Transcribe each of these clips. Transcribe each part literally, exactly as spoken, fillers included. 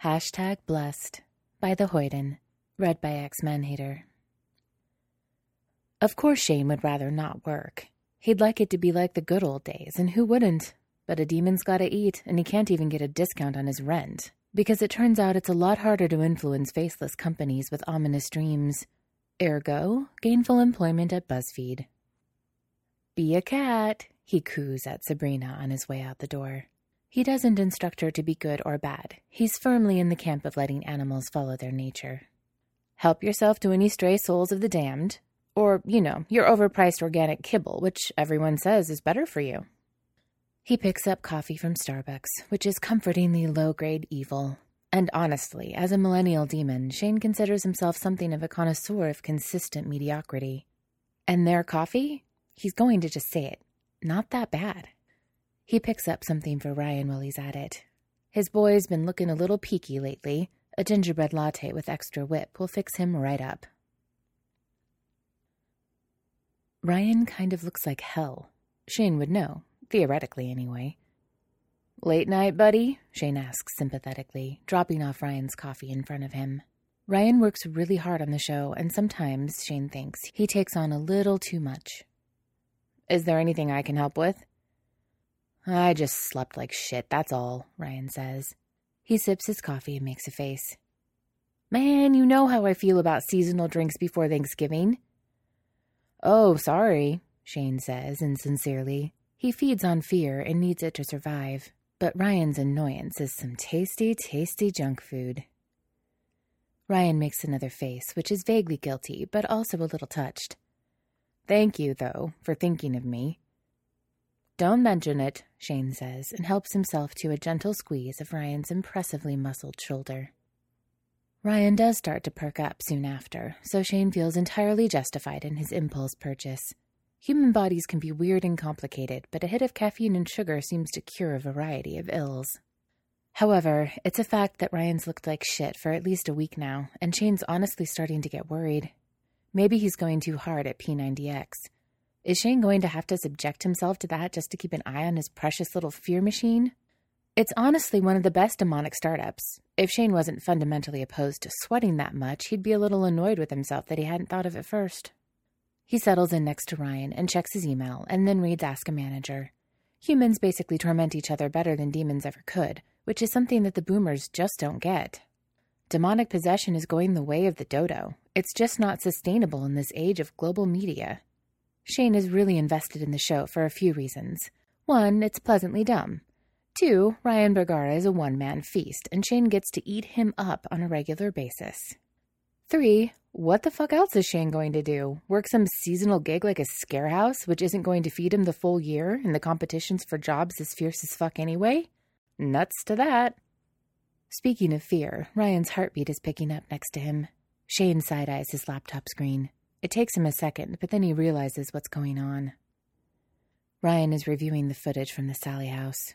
Hashtag Blessed by The Hoyden, read by X-Man-Hater. Of course Shane would rather not work. He'd like it to be like the good old days, and who wouldn't? But a demon's gotta eat, and he can't even get a discount on his rent. Because it turns out it's a lot harder to influence faceless companies with ominous dreams. Ergo, gainful employment at BuzzFeed. Be a cat, he coos at Sabrina on his way out the door. He doesn't instruct her to be good or bad. He's firmly in the camp of letting animals follow their nature. Help yourself to any stray souls of the damned. Or, you know, your overpriced organic kibble, which everyone says is better for you. He picks up coffee from Starbucks, which is comfortingly low-grade evil. And honestly, as a millennial demon, Shane considers himself something of a connoisseur of consistent mediocrity. And their coffee? He's going to just say it. Not that bad. He picks up something for Ryan while he's at it. His boy's been looking a little peaky lately. A gingerbread latte with extra whip will fix him right up. Ryan kind of looks like hell. Shane would know, theoretically anyway. Late night, buddy? Shane asks sympathetically, dropping off Ryan's coffee in front of him. Ryan works really hard on the show, and sometimes, Shane thinks, he takes on a little too much. Is there anything I can help with? I just slept like shit, that's all, Ryan says. He sips his coffee and makes a face. Man, you know how I feel about seasonal drinks before Thanksgiving. Oh, sorry, Shane says insincerely. He feeds on fear and needs it to survive. But Ryan's annoyance is some tasty, tasty junk food. Ryan makes another face, which is vaguely guilty, but also a little touched. Thank you, though, for thinking of me. Don't mention it, Shane says, and helps himself to a gentle squeeze of Ryan's impressively muscled shoulder. Ryan does start to perk up soon after, so Shane feels entirely justified in his impulse purchase. Human bodies can be weird and complicated, but a hit of caffeine and sugar seems to cure a variety of ills. However, it's a fact that Ryan's looked like shit for at least a week now, and Shane's honestly starting to get worried. Maybe he's going too hard at P ninety X. Is Shane going to have to subject himself to that just to keep an eye on his precious little fear machine? It's honestly one of the best demonic startups. If Shane wasn't fundamentally opposed to sweating that much, he'd be a little annoyed with himself that he hadn't thought of it first. He settles in next to Ryan and checks his email, and then reads Ask a Manager. Humans basically torment each other better than demons ever could, which is something that the boomers just don't get. Demonic possession is going the way of the dodo. It's just not sustainable in this age of global media. Shane is really invested in the show for a few reasons. One, it's pleasantly dumb. Two, Ryan Bergara is a one-man feast, and Shane gets to eat him up on a regular basis. Three, what the fuck else is Shane going to do? Work some seasonal gig like a scarehouse, which isn't going to feed him the full year, and the competitions for jobs as fierce as fuck anyway? Nuts to that. Speaking of fear, Ryan's heartbeat is picking up next to him. Shane side-eyes his laptop screen. It takes him a second, but then he realizes what's going on. Ryan is reviewing the footage from the Sally house.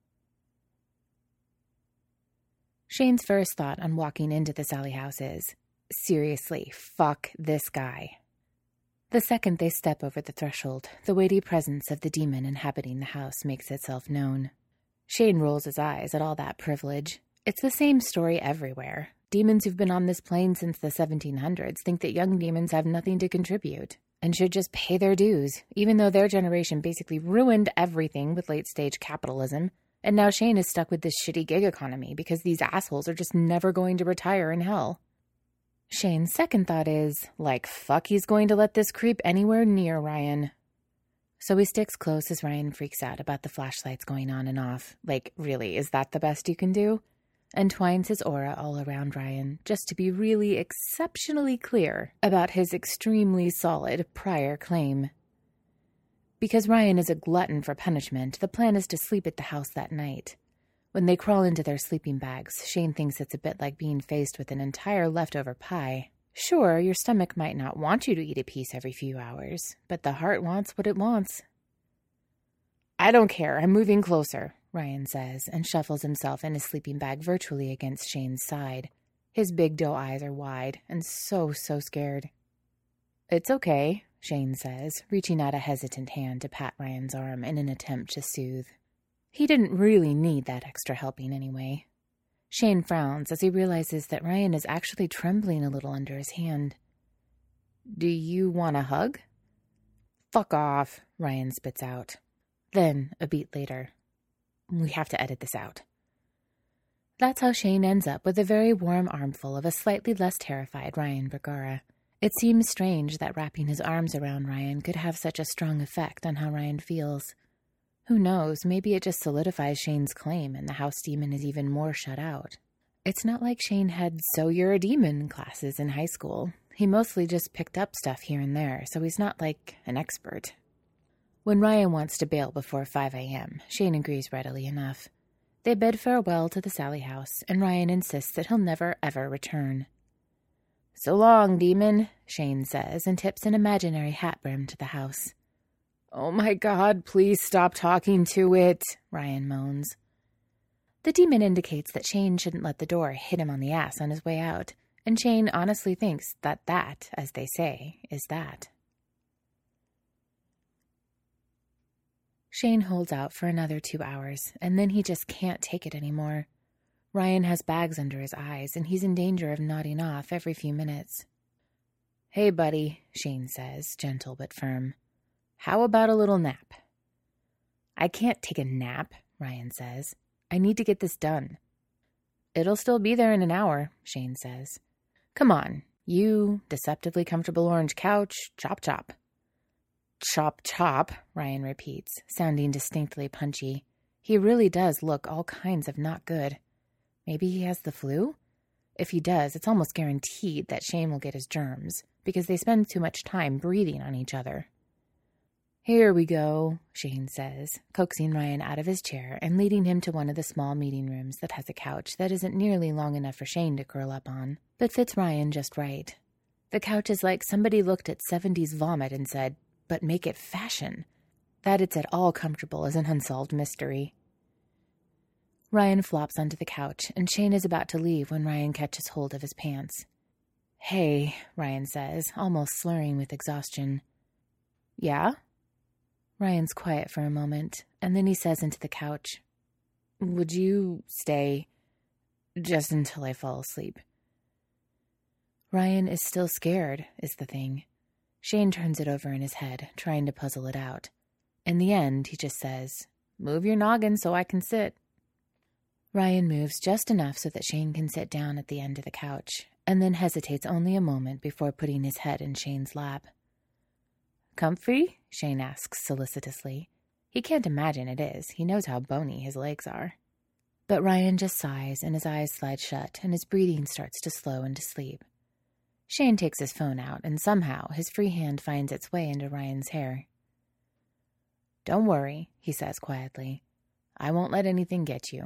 Shane's first thought on walking into the Sally house is, seriously, fuck this guy. The second they step over the threshold, the weighty presence of the demon inhabiting the house makes itself known. Shane rolls his eyes at all that privilege. It's the same story everywhere. Demons who've been on this plane since the seventeen hundreds think that young demons have nothing to contribute and should just pay their dues, even though their generation basically ruined everything with late-stage capitalism, and now Shane is stuck with this shitty gig economy because these assholes are just never going to retire in hell. Shane's second thought is, like, fuck he's going to let this creep anywhere near Ryan. So he sticks close as Ryan freaks out about the flashlights going on and off. Like, really, is that the best you can do? And twines his aura all around Ryan, just to be really exceptionally clear about his extremely solid prior claim. Because Ryan is a glutton for punishment, the plan is to sleep at the house that night. When they crawl into their sleeping bags, Shane thinks it's a bit like being faced with an entire leftover pie. Sure, your stomach might not want you to eat a piece every few hours, but the heart wants what it wants. I don't care, I'm moving closer, Ryan says, and shuffles himself in his sleeping bag virtually against Shane's side. His big doe eyes are wide, and so, so scared. It's okay, Shane says, reaching out a hesitant hand to pat Ryan's arm in an attempt to soothe. He didn't really need that extra helping anyway. Shane frowns as he realizes that Ryan is actually trembling a little under his hand. Do you want a hug? Fuck off, Ryan spits out. Then, a beat later, we have to edit this out. That's how Shane ends up with a very warm armful of a slightly less terrified Ryan Bergara. It seems strange that wrapping his arms around Ryan could have such a strong effect on how Ryan feels. Who knows, maybe it just solidifies Shane's claim and the house demon is even more shut out. It's not like Shane had So You're a Demon classes in high school. He mostly just picked up stuff here and there, so he's not like an expert. When Ryan wants to bail before five a.m., Shane agrees readily enough. They bid farewell to the Sally house, and Ryan insists that he'll never, ever return. So long, demon, Shane says, and tips an imaginary hat brim to the house. Oh my God, please stop talking to it, Ryan moans. The demon indicates that Shane shouldn't let the door hit him on the ass on his way out, and Shane honestly thinks that that, as they say, is that. Shane holds out for another two hours, and then he just can't take it anymore. Ryan has bags under his eyes, and he's in danger of nodding off every few minutes. Hey, buddy, Shane says, gentle but firm. How about a little nap? I can't take a nap, Ryan says. I need to get this done. It'll still be there in an hour, Shane says. Come on, you, deceptively comfortable orange couch, chop chop. Chop chop, Ryan repeats, sounding distinctly punchy. He really does look all kinds of not good. Maybe he has the flu? If he does, it's almost guaranteed that Shane will get his germs, because they spend too much time breathing on each other. Here we go, Shane says, coaxing Ryan out of his chair and leading him to one of the small meeting rooms that has a couch that isn't nearly long enough for Shane to curl up on, but fits Ryan just right. The couch is like somebody looked at seventies vomit and said, but make it fashion. That it's at all comfortable is an unsolved mystery. Ryan flops onto the couch, and Shane is about to leave when Ryan catches hold of his pants. Hey, Ryan says, almost slurring with exhaustion. Yeah? Ryan's quiet for a moment, and then he says into the couch, Would you stay just until I fall asleep? Ryan is still scared, is the thing. Shane turns it over in his head, trying to puzzle it out. In the end, he just says, Move your noggin so I can sit. Ryan moves just enough so that Shane can sit down at the end of the couch, and then hesitates only a moment before putting his head in Shane's lap. Comfy? Shane asks solicitously. He can't imagine it is. He knows how bony his legs are. But Ryan just sighs, and his eyes slide shut, and his breathing starts to slow into sleep. Shane takes his phone out, and somehow his free hand finds its way into Ryan's hair. Don't worry, he says quietly. I won't let anything get you.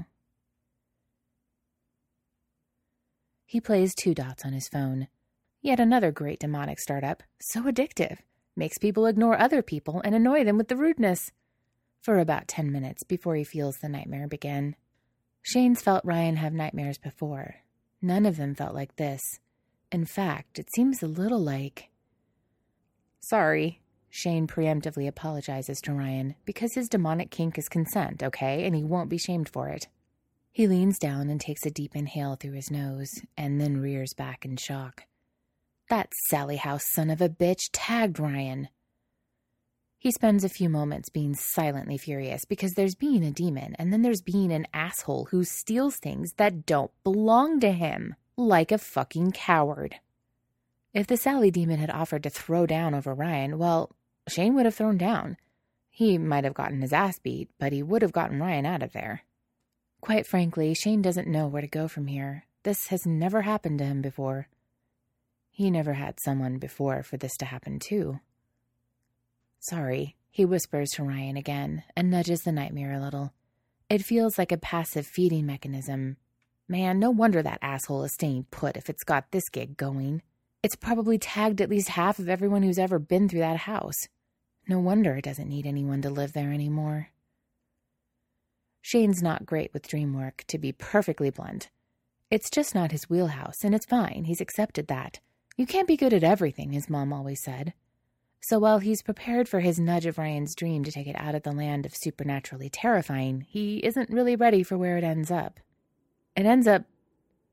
He plays two dots on his phone. Yet another great demonic startup, so addictive. Makes people ignore other people and annoy them with the rudeness. For about ten minutes before he feels the nightmare begin. Shane's felt Ryan have nightmares before. None of them felt like this. In fact, it seems a little like... Sorry, Shane preemptively apologizes to Ryan because his demonic kink is consent, okay, and he won't be shamed for it. He leans down and takes a deep inhale through his nose, and then rears back in shock. That Sally House son of a bitch tagged Ryan. He spends a few moments being silently furious because there's being a demon, and then there's being an asshole who steals things that don't belong to him, like a fucking coward. If the Sally demon had offered to throw down over Ryan, well, Shane would have thrown down. He might have gotten his ass beat, but he would have gotten Ryan out of there. Quite frankly, Shane doesn't know where to go from here. This has never happened to him before. He never had someone before for this to happen too. Sorry, he whispers to Ryan again and nudges the nightmare a little. It feels like a passive feeding mechanism. Man, no wonder that asshole is staying put if it's got this gig going. It's probably tagged at least half of everyone who's ever been through that house. No wonder it doesn't need anyone to live there anymore. Shane's not great with dream work, to be perfectly blunt. It's just not his wheelhouse, and it's fine. He's accepted that. You can't be good at everything, his mom always said. So while he's prepared for his nudge of Ryan's dream to take it out of the land of supernaturally terrifying, he isn't really ready for where it ends up. It ends up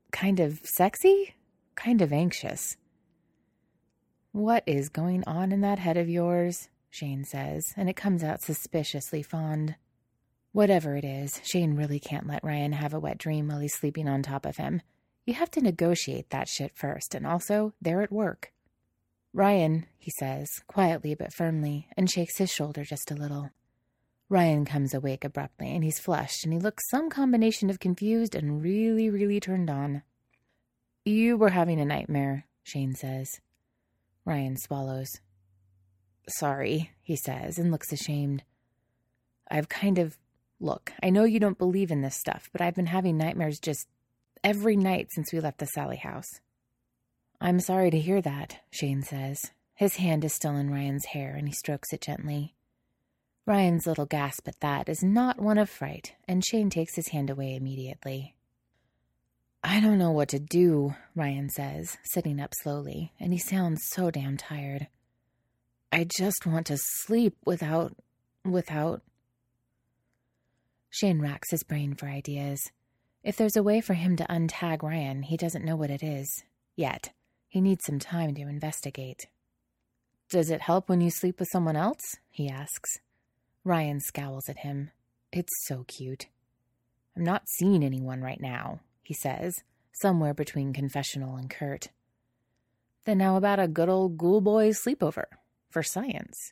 kind of sexy, kind of anxious. What is going on in that head of yours? Shane says, and it comes out suspiciously fond. Whatever it is, Shane really can't let Ryan have a wet dream while he's sleeping on top of him. You have to negotiate that shit first, and also, they're at work. Ryan, he says, quietly but firmly, and shakes his shoulder just a little. Ryan comes awake abruptly, and he's flushed, and he looks some combination of confused and really, really turned on. You were having a nightmare, Shane says. Ryan swallows. Sorry, he says, and looks ashamed. I've kind of... Look, I know you don't believe in this stuff, but I've been having nightmares just every night since we left the Sally house. I'm sorry to hear that, Shane says. His hand is still in Ryan's hair, and he strokes it gently. Ryan's little gasp at that is not one of fright, and Shane takes his hand away immediately. I don't know what to do, Ryan says, sitting up slowly, and he sounds so damn tired. I just want to sleep without... without... Shane racks his brain for ideas. If there's a way for him to untag Ryan, he doesn't know what it is. Yet. He needs some time to investigate. Does it help when you sleep with someone else? He asks. Ryan scowls at him. It's so cute. I'm not seeing anyone right now, he says, somewhere between confessional and curt. Then how about a good old ghoul boys sleepover? For science.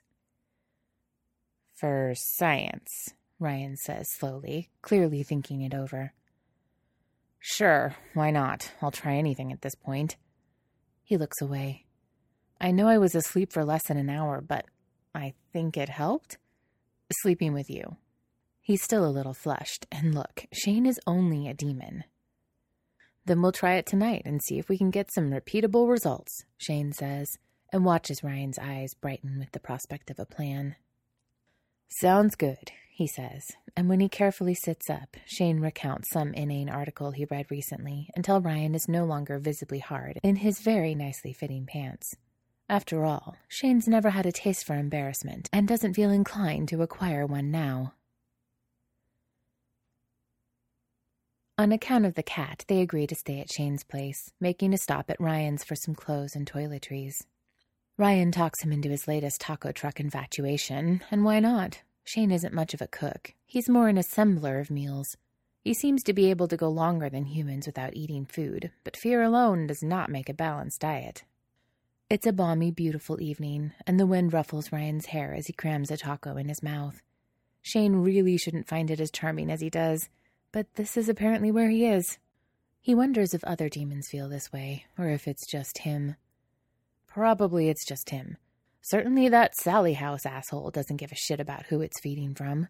For science, Ryan says slowly, clearly thinking it over. Sure, why not? I'll try anything at this point. He looks away. I know I was asleep for less than an hour, but I think it helped. Sleeping with you. He's still a little flushed, and look, Shane is only a demon. Then we'll try it tonight and see if we can get some repeatable results, Shane says, and watches Ryan's eyes brighten with the prospect of a plan. Sounds good, he says, and when he carefully sits up, Shane recounts some inane article he read recently until Ryan is no longer visibly hard in his very nicely fitting pants. After all, Shane's never had a taste for embarrassment and doesn't feel inclined to acquire one now. On account of the cat, they agree to stay at Shane's place, making a stop at Ryan's for some clothes and toiletries. Ryan talks him into his latest taco truck infatuation, and why not? Shane isn't much of a cook. He's more an assembler of meals. He seems to be able to go longer than humans without eating food, but fear alone does not make a balanced diet. It's a balmy, beautiful evening, and the wind ruffles Ryan's hair as he crams a taco in his mouth. Shane really shouldn't find it as charming as he does, but this is apparently where he is. He wonders if other demons feel this way, or if it's just him. Probably it's just him. Certainly that Sally House asshole doesn't give a shit about who it's feeding from.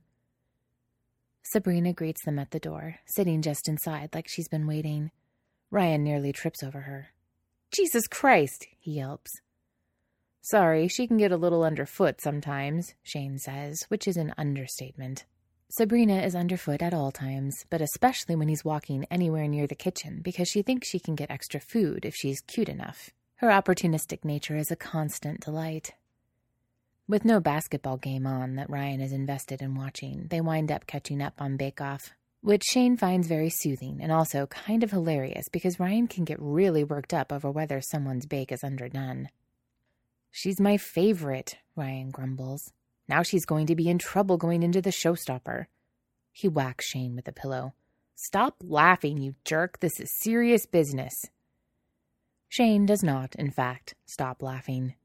Sabrina greets them at the door, sitting just inside like she's been waiting. Ryan nearly trips over her. Jesus Christ, he yelps. Sorry, she can get a little underfoot sometimes, Shane says, which is an understatement. Sabrina is underfoot at all times, but especially when he's walking anywhere near the kitchen because she thinks she can get extra food if she's cute enough. Her opportunistic nature is a constant delight. With no basketball game on that Ryan is invested in watching, they wind up catching up on Bake Off, which Shane finds very soothing and also kind of hilarious because Ryan can get really worked up over whether someone's bake is underdone. She's my favorite, Ryan grumbles. Now she's going to be in trouble going into the showstopper. He whacks Shane with a pillow. Stop laughing, you jerk. This is serious business. Shane does not, in fact, stop laughing.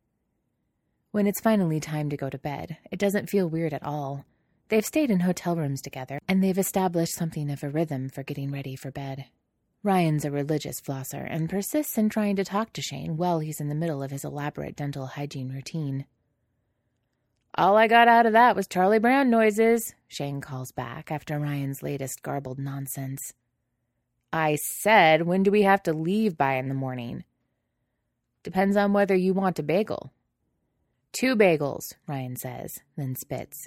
When it's finally time to go to bed, it doesn't feel weird at all. They've stayed in hotel rooms together, and they've established something of a rhythm for getting ready for bed. Ryan's a religious flosser and persists in trying to talk to Shane while he's in the middle of his elaborate dental hygiene routine. All I got out of that was Charlie Brown noises, Shane calls back after Ryan's latest garbled nonsense. I said, when do we have to leave by in the morning? Depends on whether you want a bagel. Two bagels, Ryan says, then spits.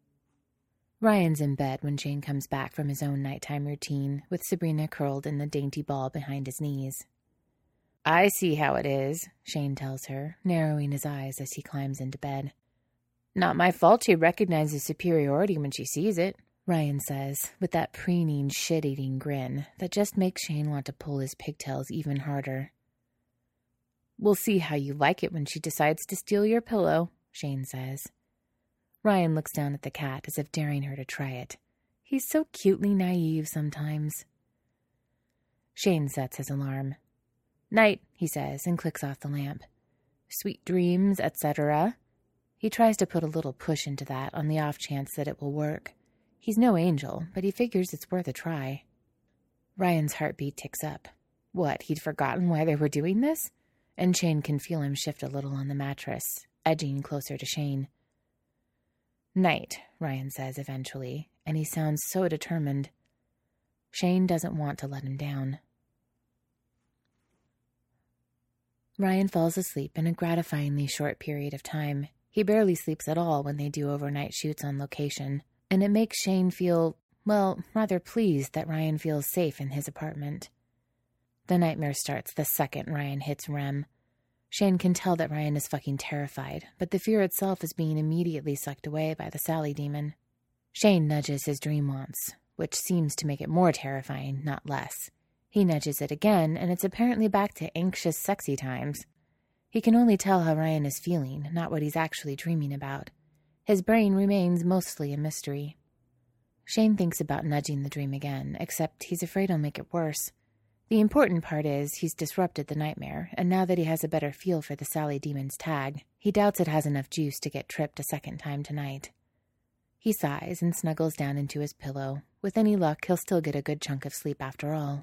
Ryan's in bed when Shane comes back from his own nighttime routine, with Sabrina curled in the dainty ball behind his knees. I see how it is, Shane tells her, narrowing his eyes as he climbs into bed. Not my fault she recognizes superiority when she sees it, Ryan says, with that preening, shit-eating grin that just makes Shane want to pull his pigtails even harder. We'll see how you like it when she decides to steal your pillow, Shane says. Ryan looks down at the cat as if daring her to try it. He's so cutely naive sometimes. Shane sets his alarm. Night, he says, and clicks off the lamp. Sweet dreams, et cetera. He tries to put a little push into that on the off chance that it will work. He's no angel, but he figures it's worth a try. Ryan's heartbeat ticks up. What, he'd forgotten why they were doing this? And Shane can feel him shift a little on the mattress, edging closer to Shane. Night, Ryan says eventually, and he sounds so determined. Shane doesn't want to let him down. Ryan falls asleep in a gratifyingly short period of time. He barely sleeps at all when they do overnight shoots on location, and it makes Shane feel, well, rather pleased that Ryan feels safe in his apartment. The nightmare starts the second Ryan hits R E M. Shane can tell that Ryan is fucking terrified, but the fear itself is being immediately sucked away by the Sally demon. Shane nudges his dream once, which seems to make it more terrifying, not less. He nudges it again, and it's apparently back to anxious, sexy times. He can only tell how Ryan is feeling, not what he's actually dreaming about. His brain remains mostly a mystery. Shane thinks about nudging the dream again, except he's afraid he'll make it worse. The important part is he's disrupted the nightmare, and now that he has a better feel for the Sally demon's tag, he doubts it has enough juice to get tripped a second time tonight. He sighs and snuggles down into his pillow. With any luck, he'll still get a good chunk of sleep after all.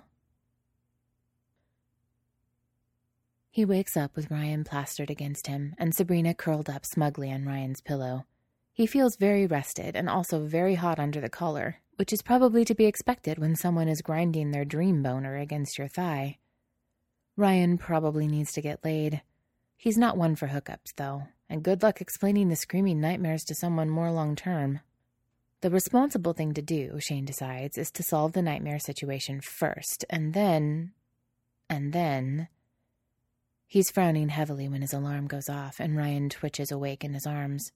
He wakes up with Ryan plastered against him, and Sabrina curled up smugly on Ryan's pillow. He feels very rested and also very hot under the collar, which is probably to be expected when someone is grinding their dream boner against your thigh. Ryan probably needs to get laid. He's not one for hookups, though, and good luck explaining the screaming nightmares to someone more long-term. The responsible thing to do, Shane decides, is to solve the nightmare situation first, and then... and then... He's frowning heavily when his alarm goes off, and Ryan twitches awake in his arms.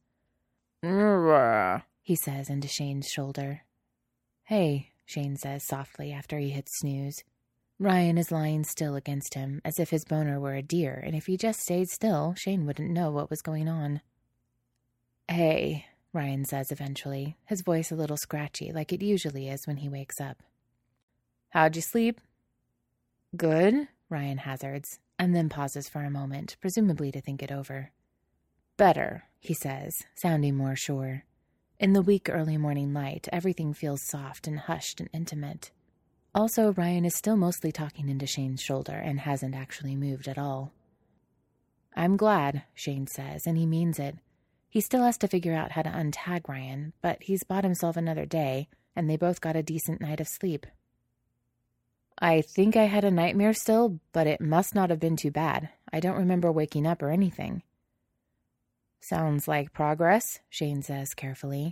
He says into Shane's shoulder. Hey, Shane says softly after he hits snooze. Ryan is lying still against him, as if his boner were a deer, and if he just stayed still, Shane wouldn't know what was going on. Hey, Ryan says eventually, his voice a little scratchy, like it usually is when he wakes up. How'd you sleep? Good, Ryan hazards, and then pauses for a moment, presumably to think it over. Better, he says, sounding more sure. In the weak early morning light, everything feels soft and hushed and intimate. Also, Ryan is still mostly talking into Shane's shoulder and hasn't actually moved at all. I'm glad, Shane says, and he means it. He still has to figure out how to untag Ryan, but he's bought himself another day, and they both got a decent night of sleep. I think I had a nightmare still, but it must not have been too bad. I don't remember waking up or anything. Sounds like progress, Shane says carefully.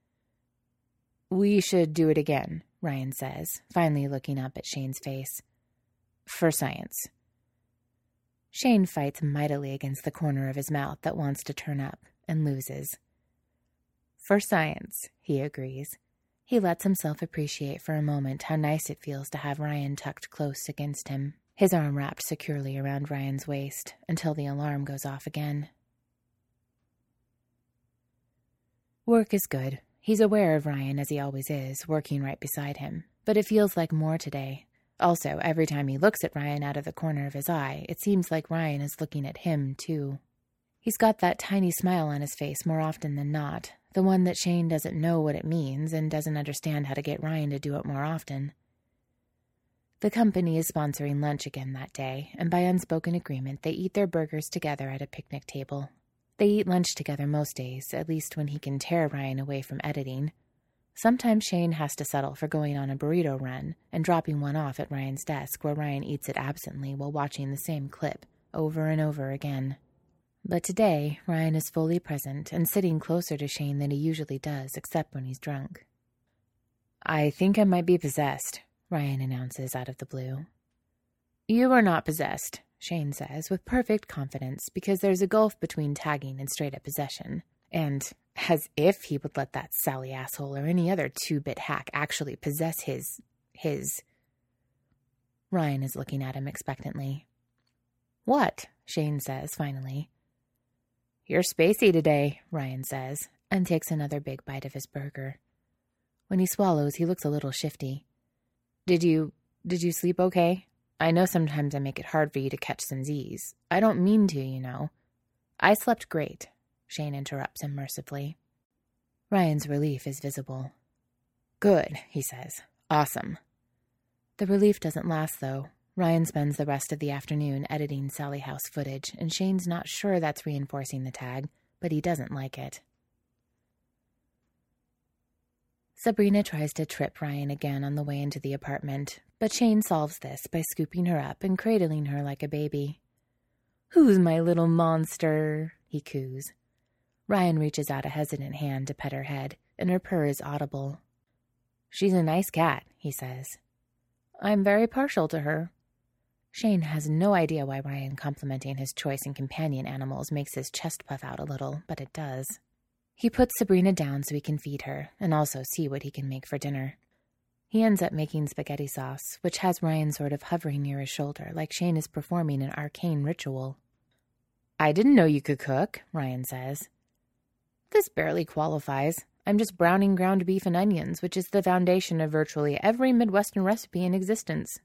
We should do it again, Ryan says, finally looking up at Shane's face. For science. Shane fights mightily against the corner of his mouth that wants to turn up, and loses. For science, he agrees. He lets himself appreciate for a moment how nice it feels to have Ryan tucked close against him, his arm wrapped securely around Ryan's waist, until the alarm goes off again. Work is good. He's aware of Ryan, as he always is, working right beside him, but it feels like more today. Also, every time he looks at Ryan out of the corner of his eye, it seems like Ryan is looking at him, too. He's got that tiny smile on his face more often than not, the one that Shane doesn't know what it means and doesn't understand how to get Ryan to do it more often. The company is sponsoring lunch again that day, and by unspoken agreement, they eat their burgers together at a picnic table. They eat lunch together most days, at least when he can tear Ryan away from editing. Sometimes Shane has to settle for going on a burrito run and dropping one off at Ryan's desk where Ryan eats it absently while watching the same clip over and over again. But today, Ryan is fully present and sitting closer to Shane than he usually does, except when he's drunk. I think I might be possessed, Ryan announces out of the blue. You are not possessed, Shane says with perfect confidence, because there's a gulf between tagging and straight-up possession. And as if he would let that Sally asshole or any other two-bit hack actually possess his... his... Ryan is looking at him expectantly. What? Shane says, finally. You're spacey today, Ryan says, and takes another big bite of his burger. When he swallows, he looks a little shifty. Did you... did you sleep okay? I know sometimes I make it hard for you to catch some Z's. I don't mean to, you know. I slept great, Shane interrupts him mercifully. Ryan's relief is visible. Good, he says. Awesome. The relief doesn't last, though. Ryan spends the rest of the afternoon editing Sally House footage, and Shane's not sure that's reinforcing the tag, but he doesn't like it. Sabrina tries to trip Ryan again on the way into the apartment, but Shane solves this by scooping her up and cradling her like a baby. Who's my little monster? He coos. Ryan reaches out a hesitant hand to pet her head, and her purr is audible. She's a nice cat, he says. I'm very partial to her. Shane has no idea why Ryan complimenting his choice in companion animals makes his chest puff out a little, but it does. He puts Sabrina down so he can feed her, and also see what he can make for dinner. He ends up making spaghetti sauce, which has Ryan sort of hovering near his shoulder, like Shane is performing an arcane ritual. I didn't know you could cook, Ryan says. This barely qualifies. I'm just browning ground beef and onions, which is the foundation of virtually every Midwestern recipe in existence.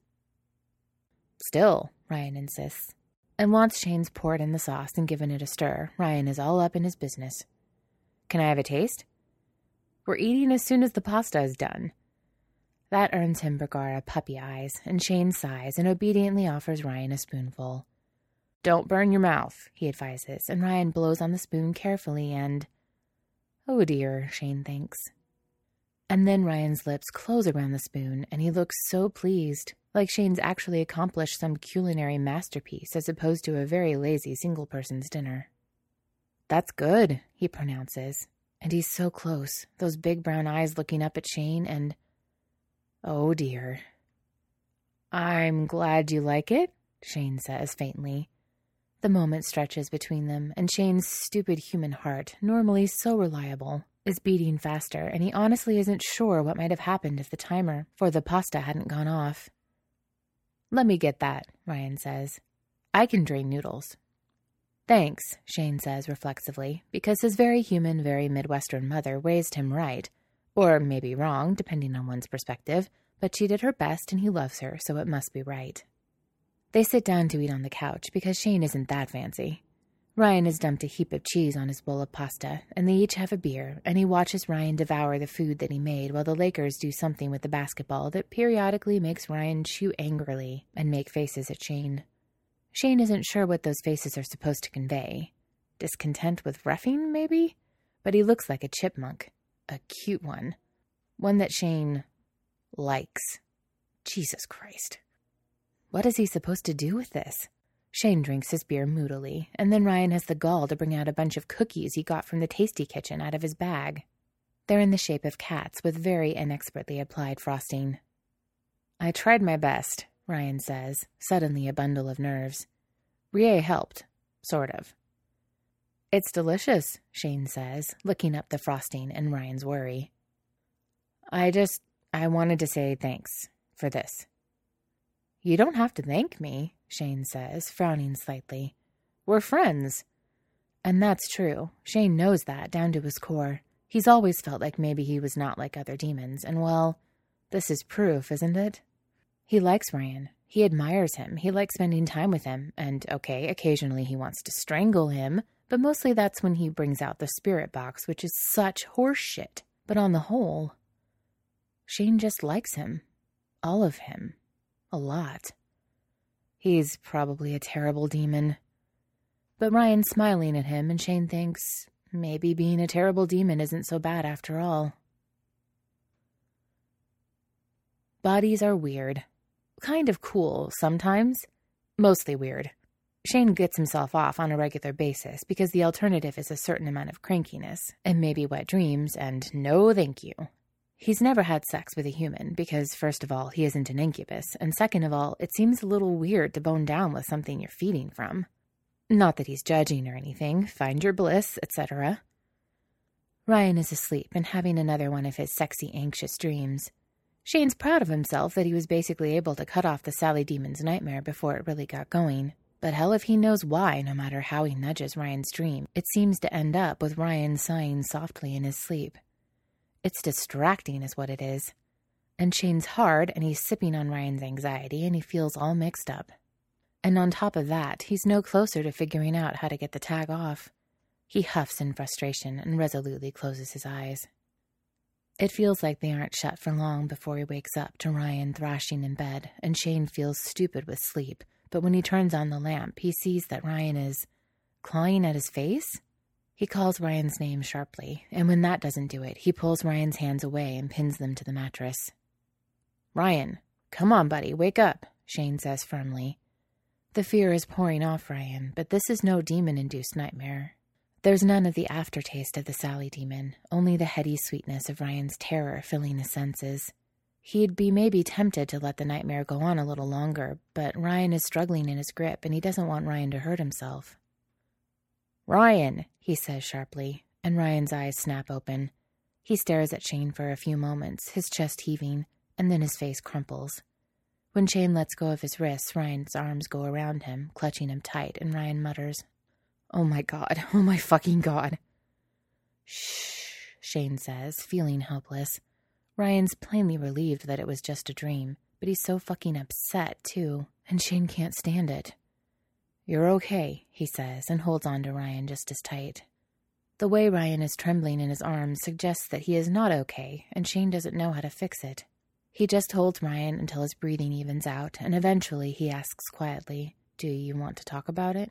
Still, Ryan insists, and once Shane's poured in the sauce and given it a stir, Ryan is all up in his business. Can I have a taste? We're eating as soon as the pasta is done. That earns him Bergara puppy eyes, and Shane sighs and obediently offers Ryan a spoonful. Don't burn your mouth, he advises, and Ryan blows on the spoon carefully and... Oh dear, Shane thinks. And then Ryan's lips close around the spoon, and he looks so pleased, like Shane's actually accomplished some culinary masterpiece as opposed to a very lazy single-person's dinner. That's good, he pronounces, and he's so close, those big brown eyes looking up at Shane, and... Oh dear. I'm glad you like it, Shane says faintly. The moment stretches between them, and Shane's stupid human heart, normally so reliable, is beating faster, and he honestly isn't sure what might have happened if the timer for the pasta hadn't gone off. Let me get that, Ryan says. I can drain noodles. Thanks, Shane says reflexively, because his very human, very Midwestern mother raised him right, or maybe wrong, depending on one's perspective, but she did her best and he loves her, so it must be right. They sit down to eat on the couch because Shane isn't that fancy. Ryan has dumped a heap of cheese on his bowl of pasta, and they each have a beer, and he watches Ryan devour the food that he made while the Lakers do something with the basketball that periodically makes Ryan chew angrily and make faces at Shane. Shane isn't sure what those faces are supposed to convey. Discontent with reffing, maybe? But he looks like a chipmunk. A cute one. One that Shane likes. Jesus Christ. What is he supposed to do with this? Shane drinks his beer moodily, and then Ryan has the gall to bring out a bunch of cookies he got from the Tasty Kitchen out of his bag. They're in the shape of cats with very inexpertly applied frosting. I tried my best, Ryan says, suddenly a bundle of nerves. Rie helped. Sort of. It's delicious, Shane says, licking up the frosting and Ryan's worry. I just... I wanted to say thanks for this. You don't have to thank me, Shane says, frowning slightly. We're friends. And that's true. Shane knows that, down to his core. He's always felt like maybe he was not like other demons, and well, this is proof, isn't it? He likes Ryan. He admires him. He likes spending time with him, and okay, occasionally he wants to strangle him, but mostly that's when he brings out the spirit box, which is such horse shit. But on the whole, Shane just likes him. All of him. A lot. He's probably a terrible demon. But Ryan's smiling at him, and Shane thinks maybe being a terrible demon isn't so bad after all. Bodies are weird. Kind of cool sometimes. Mostly weird. Shane gets himself off on a regular basis because the alternative is a certain amount of crankiness, and maybe wet dreams, and no thank you. He's never had sex with a human because, first of all, he isn't an incubus, and second of all, it seems a little weird to bone down with something you're feeding from. Not that he's judging or anything, find your bliss, et cetera. Ryan is asleep and having another one of his sexy, anxious dreams. Shane's proud of himself that he was basically able to cut off the Sally Demon's nightmare before it really got going. But hell if he knows why, no matter how he nudges Ryan's dream, it seems to end up with Ryan sighing softly in his sleep. It's distracting is what it is. And Shane's hard, and he's sipping on Ryan's anxiety, and he feels all mixed up. And on top of that, he's no closer to figuring out how to get the tag off. He huffs in frustration and resolutely closes his eyes. It feels like they aren't shut for long before he wakes up to Ryan thrashing in bed, and Shane feels stupid with sleep. But when he turns on the lamp, he sees that Ryan is clawing at his face. He calls Ryan's name sharply, and when that doesn't do it, he pulls Ryan's hands away and pins them to the mattress. "Ryan, come on, buddy, wake up," Shane says firmly. The fear is pouring off Ryan, but this is no demon-induced nightmare. There's none of the aftertaste of the Sally Demon, only the heady sweetness of Ryan's terror filling his senses. He'd be maybe tempted to let the nightmare go on a little longer, but Ryan is struggling in his grip, and he doesn't want Ryan to hurt himself. "Ryan," he says sharply, and Ryan's eyes snap open. He stares at Shane for a few moments, his chest heaving, and then his face crumples. When Shane lets go of his wrists, Ryan's arms go around him, clutching him tight, and Ryan mutters, "Oh my God, oh my fucking God." "Shh," Shane says, feeling helpless. Ryan's plainly relieved that it was just a dream, but he's so fucking upset, too, and Shane can't stand it. "You're okay," he says, and holds on to Ryan just as tight. The way Ryan is trembling in his arms suggests that he is not okay, and Shane doesn't know how to fix it. He just holds Ryan until his breathing evens out, and eventually he asks quietly, "Do you want to talk about it?"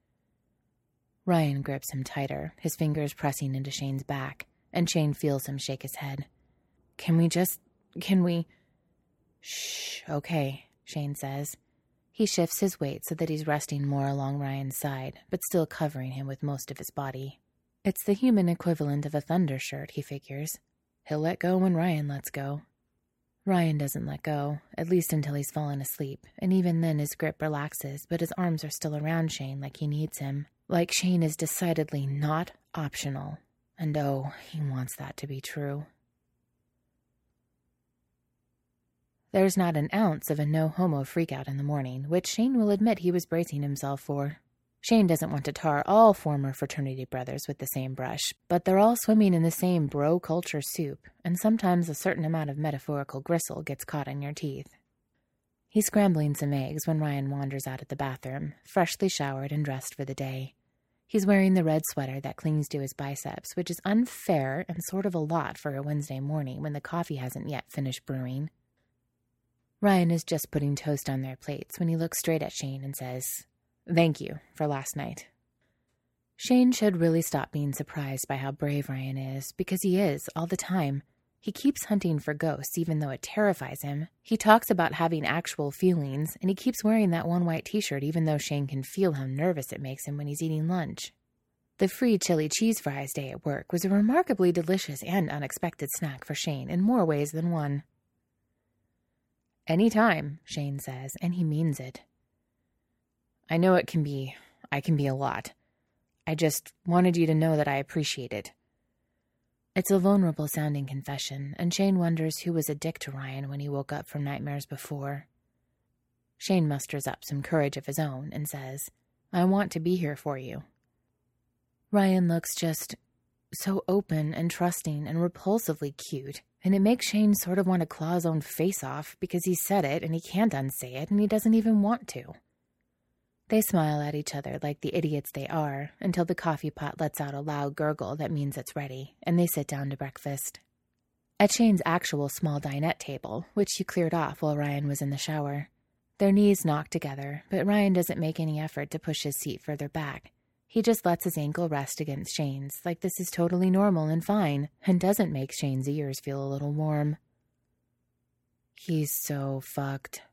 Ryan grips him tighter, his fingers pressing into Shane's back, and Shane feels him shake his head. Can we just... can we... Shh, okay, Shane says. He shifts his weight so that he's resting more along Ryan's side, but still covering him with most of his body. It's the human equivalent of a thunder shirt, he figures. He'll let go when Ryan lets go. Ryan doesn't let go, at least until he's fallen asleep, and even then his grip relaxes, but his arms are still around Shane like he needs him. Like Shane is decidedly not optional. And oh, he wants that to be true. There's not an ounce of a no-homo freakout in the morning, which Shane will admit he was bracing himself for. Shane doesn't want to tar all former fraternity brothers with the same brush, but they're all swimming in the same bro-culture soup, and sometimes a certain amount of metaphorical gristle gets caught in your teeth. He's scrambling some eggs when Ryan wanders out of the bathroom, freshly showered and dressed for the day. He's wearing the red sweater that clings to his biceps, which is unfair and sort of a lot for a Wednesday morning when the coffee hasn't yet finished brewing. Ryan is just putting toast on their plates when he looks straight at Shane and says, "Thank you for last night." Shane should really stop being surprised by how brave Ryan is, because he is, all the time. He keeps hunting for ghosts even though it terrifies him. He talks about having actual feelings, and he keeps wearing that one white t-shirt even though Shane can feel how nervous it makes him when he's eating lunch. The free chili cheese fries day at work was a remarkably delicious and unexpected snack for Shane in more ways than one. "Any time," Shane says, and he means it. "I know it can be, I can be a lot. I just wanted you to know that I appreciate it." It's a vulnerable-sounding confession, and Shane wonders who was a dick to Ryan when he woke up from nightmares before. Shane musters up some courage of his own and says, "I want to be here for you." Ryan looks just so open and trusting and repulsively cute, and it makes Shane sort of want to claw his own face off because he said it and he can't unsay it and he doesn't even want to. They smile at each other like the idiots they are until the coffee pot lets out a loud gurgle that means it's ready, and they sit down to breakfast. At Shane's actual small dinette table, which he cleared off while Ryan was in the shower. Their knees knock together, but Ryan doesn't make any effort to push his seat further back. He just lets his ankle rest against Shane's, like this is totally normal and fine, and doesn't make Shane's ears feel a little warm. He's so fucked.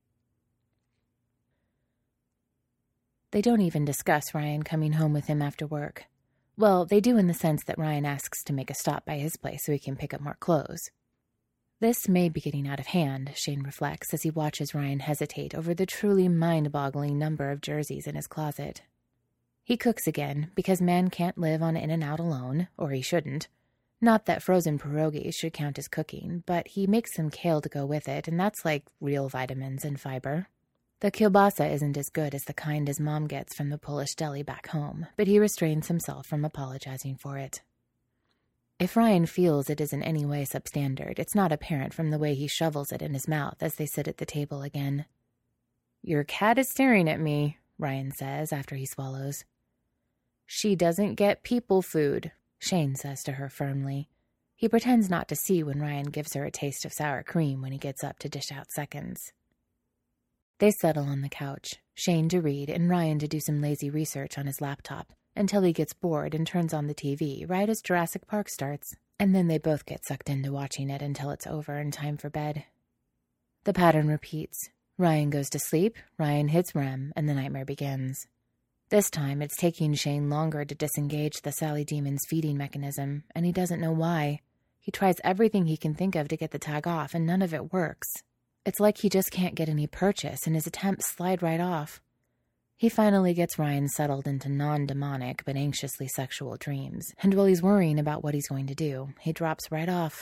They don't even discuss Ryan coming home with him after work. Well, they do in the sense that Ryan asks to make a stop by his place so he can pick up more clothes. This may be getting out of hand, Shane reflects as he watches Ryan hesitate over the truly mind-boggling number of jerseys in his closet. He cooks again, because man can't live on In-N-Out alone, or he shouldn't. Not that frozen pierogies should count as cooking, but he makes some kale to go with it, and that's like real vitamins and fiber. The kielbasa isn't as good as the kind his mom gets from the Polish deli back home, but he restrains himself from apologizing for it. If Ryan feels it is in any way substandard, it's not apparent from the way he shovels it in his mouth as they sit at the table again. "Your cat is staring at me," Ryan says after he swallows. "She doesn't get people food," Shane says to her firmly. He pretends not to see when Ryan gives her a taste of sour cream when he gets up to dish out seconds. They settle on the couch, Shane to read and Ryan to do some lazy research on his laptop, until he gets bored and turns on the T V right as Jurassic Park starts, and then they both get sucked into watching it until it's over and time for bed. The pattern repeats. Ryan goes to sleep, Ryan hits R E M, and the nightmare begins. This time, it's taking Shane longer to disengage the Sally Demon's feeding mechanism, and he doesn't know why. He tries everything he can think of to get the tag off, and none of it works. It's like he just can't get any purchase, and his attempts slide right off. He finally gets Ryan settled into non-demonic but anxiously sexual dreams, and while he's worrying about what he's going to do, he drops right off.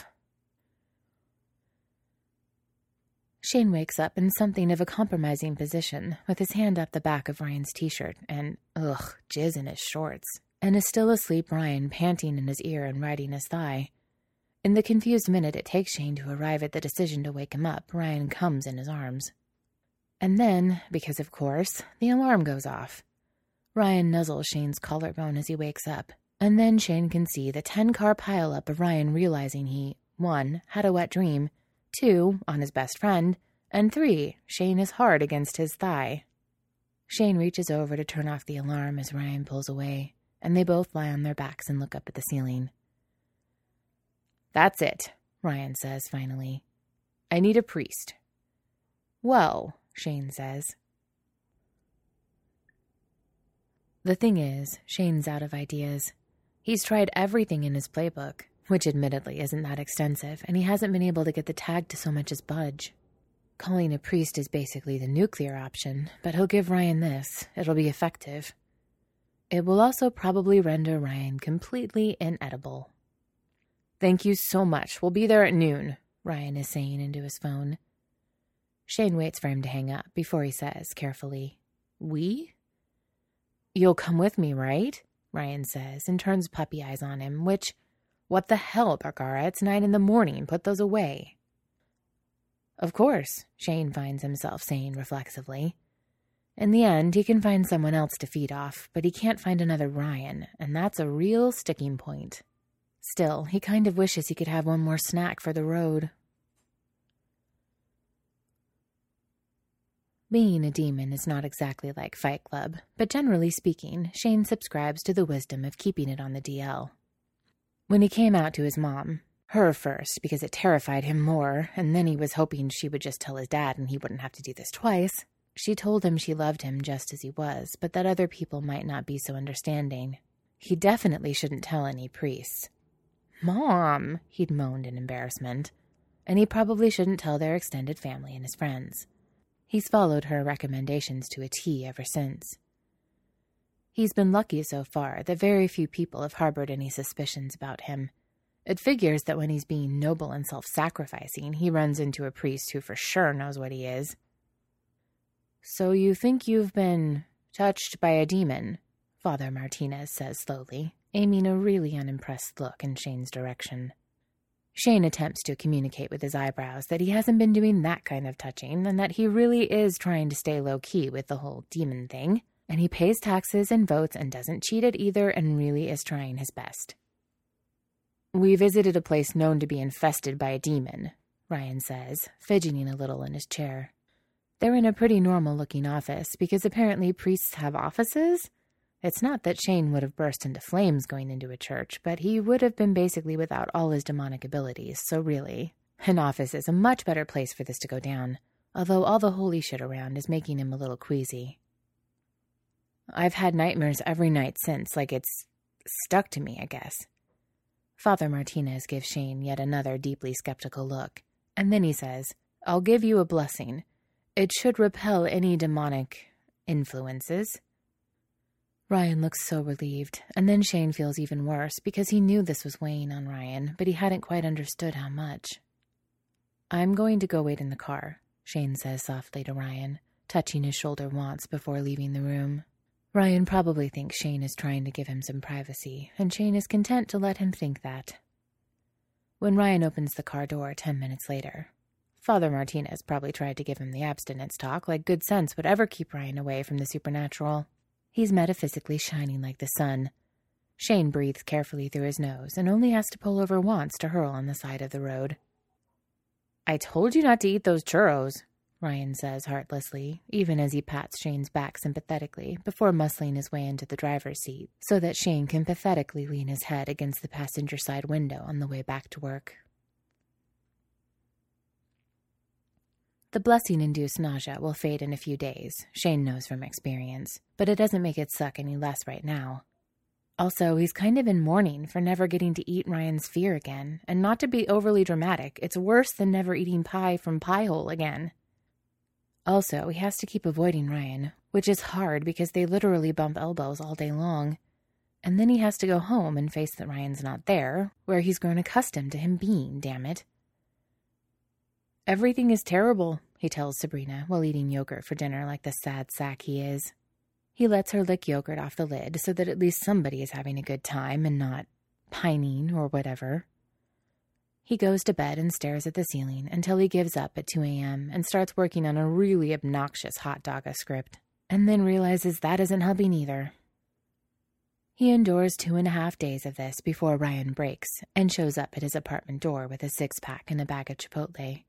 Shane wakes up in something of a compromising position, with his hand up the back of Ryan's t-shirt and, ugh, jizz in his shorts, and a still asleep Ryan panting in his ear and riding his thigh. In the confused minute it takes Shane to arrive at the decision to wake him up, Ryan comes in his arms. And then, because of course, the alarm goes off. Ryan nuzzles Shane's collarbone as he wakes up, and then Shane can see the ten-car pileup of Ryan realizing he, one, had a wet dream, two, on his best friend, and three, Shane is hard against his thigh. Shane reaches over to turn off the alarm as Ryan pulls away, and they both lie on their backs and look up at the ceiling. "That's it," Ryan says finally. "I need a priest." "Well," Shane says. The thing is, Shane's out of ideas. He's tried everything in his playbook, which admittedly isn't that extensive, and he hasn't been able to get the tag to so much as budge. Calling a priest is basically the nuclear option, but he'll give Ryan this. It'll be effective. It will also probably render Ryan completely inedible. "Thank you so much. We'll be there at noon," Ryan is saying into his phone. Shane waits for him to hang up before he says, carefully, "We?" "You'll come with me, right?" Ryan says, and turns puppy eyes on him, which, what the hell, Barkara, it's nine in the morning, put those away. "Of course," Shane finds himself saying reflexively. In the end, he can find someone else to feed off, but he can't find another Ryan, and that's a real sticking point. Still, he kind of wishes he could have one more snack for the road. Being a demon is not exactly like Fight Club, but generally speaking, Shane subscribes to the wisdom of keeping it on the D L. When he came out to his mom, her first because it terrified him more, and then he was hoping she would just tell his dad and he wouldn't have to do this twice, she told him she loved him just as he was, but that other people might not be so understanding. He definitely shouldn't tell any priests. "Mom," he'd moaned in embarrassment, and he probably shouldn't tell their extended family and his friends. He's followed her recommendations to a T ever since. He's been lucky so far that very few people have harbored any suspicions about him. It figures that when he's being noble and self-sacrificing, he runs into a priest who for sure knows what he is. "So you think you've been touched by a demon?" Father Martinez says slowly, aiming a really unimpressed look in Shane's direction. Shane attempts to communicate with his eyebrows that he hasn't been doing that kind of touching and that he really is trying to stay low-key with the whole demon thing, and he pays taxes and votes and doesn't cheat at either and really is trying his best. "We visited a place known to be infested by a demon," Ryan says, fidgeting a little in his chair. They're in a pretty normal-looking office because apparently priests have offices. It's not that Shane would have burst into flames going into a church, but he would have been basically without all his demonic abilities, so really, an office is a much better place for this to go down, although all the holy shit around is making him a little queasy. "I've had nightmares every night since, like it's stuck to me, I guess." Father Martinez gives Shane yet another deeply skeptical look, and then he says, "I'll give you a blessing. It should repel any demonic influences." Ryan looks so relieved, and then Shane feels even worse because he knew this was weighing on Ryan, but he hadn't quite understood how much. I'm going to go wait in the car, Shane says softly to Ryan, touching his shoulder once before leaving the room. Ryan probably thinks Shane is trying to give him some privacy, and Shane is content to let him think that. When Ryan opens the car door ten minutes later, Father Martinez probably tried to give him the abstinence talk, like good sense would ever keep Ryan away from the supernatural. He's metaphysically shining like the sun. Shane breathes carefully through his nose and only has to pull over once to hurl on the side of the road. I told you not to eat those churros, Ryan says heartlessly, even as he pats Shane's back sympathetically before muscling his way into the driver's seat so that Shane can pathetically lean his head against the passenger side window on the way back to work. The blessing-induced nausea will fade in a few days, Shane knows from experience, but it doesn't make it suck any less right now. Also, he's kind of in mourning for never getting to eat Ryan's fear again, and not to be overly dramatic, it's worse than never eating pie from Piehole again. Also, he has to keep avoiding Ryan, which is hard because they literally bump elbows all day long. And then he has to go home and face that Ryan's not there, where he's grown accustomed to him being, damn it. Everything is terrible, he tells Sabrina while eating yogurt for dinner like the sad sack he is. He lets her lick yogurt off the lid so that at least somebody is having a good time and not pining or whatever. He goes to bed and stares at the ceiling until he gives up at two a.m. and starts working on a really obnoxious hot dogga script, and then realizes that isn't helping either. He endures two and a half days of this before Ryan breaks and shows up at his apartment door with a six-pack and a bag of Chipotle.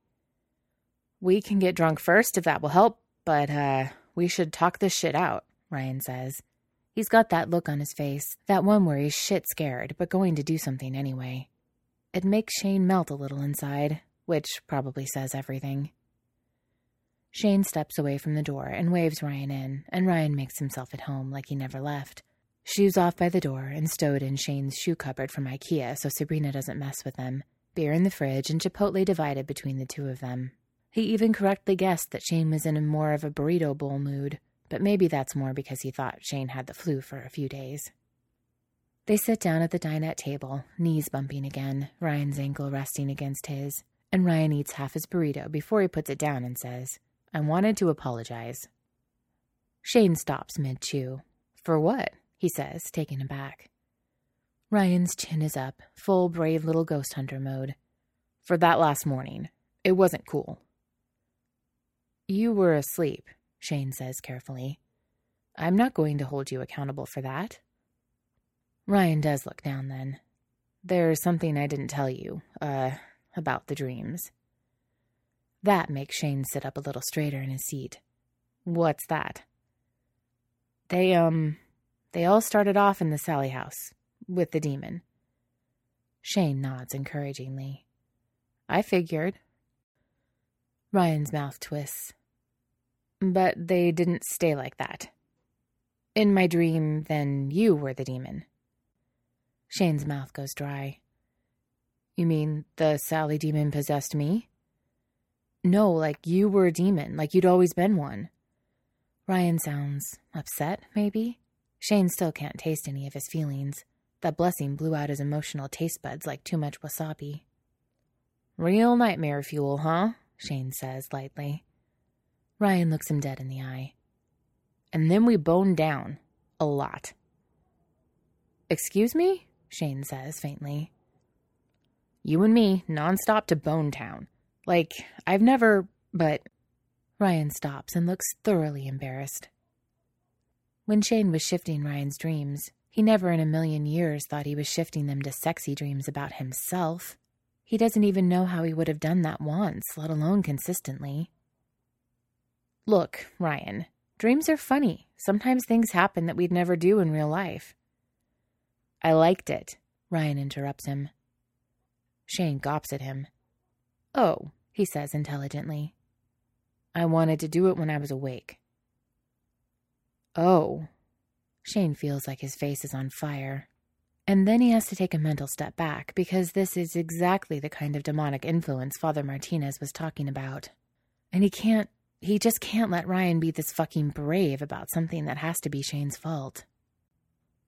We can get drunk first if that will help, but, uh, we should talk this shit out, Ryan says. He's got that look on his face, that one where he's shit scared, but going to do something anyway. It makes Shane melt a little inside, which probably says everything. Shane steps away from the door and waves Ryan in, and Ryan makes himself at home like he never left. Shoes off by the door and stowed in Shane's shoe cupboard from IKEA so Sabrina doesn't mess with them. Beer in the fridge and Chipotle divided between the two of them. He even correctly guessed that Shane was in a more of a burrito bowl mood, but maybe that's more because he thought Shane had the flu for a few days. They sit down at the dinette table, knees bumping again, Ryan's ankle resting against his, and Ryan eats half his burrito before he puts it down and says, I wanted to apologize. Shane stops mid-chew. For what? He says, taken aback. Ryan's chin is up, full brave little ghost hunter mode. For that last morning. It wasn't cool. You were asleep, Shane says carefully. I'm not going to hold you accountable for that. Ryan does look down then. There's something I didn't tell you, uh, about the dreams. That makes Shane sit up a little straighter in his seat. What's that? They, um, they all started off in the Sally house, with the demon. Shane nods encouragingly. I figured. Ryan's mouth twists. But they didn't stay like that. In my dream, then you were the demon. Shane's mouth goes dry. You mean the Sally demon possessed me? No, like you were a demon, like you'd always been one. Ryan sounds upset, maybe? Shane still can't taste any of his feelings. That blessing blew out his emotional taste buds like too much wasabi. Real nightmare fuel, huh? Shane says lightly. Ryan looks him dead in the eye. And then we boned down. A lot. Excuse me? Shane says faintly. You and me, nonstop to Bone Town. Like, I've never, but... Ryan stops and looks thoroughly embarrassed. When Shane was shifting Ryan's dreams, he never in a million years thought he was shifting them to sexy dreams about himself. He doesn't even know how he would have done that once, let alone consistently. Look, Ryan, dreams are funny. Sometimes things happen that we'd never do in real life. I liked it, Ryan interrupts him. Shane gawps at him. Oh, he says intelligently. I wanted to do it when I was awake. Oh. Shane feels like his face is on fire. And then he has to take a mental step back because this is exactly the kind of demonic influence Father Martinez was talking about. And he can't, he just can't let Ryan be this fucking brave about something that has to be Shane's fault.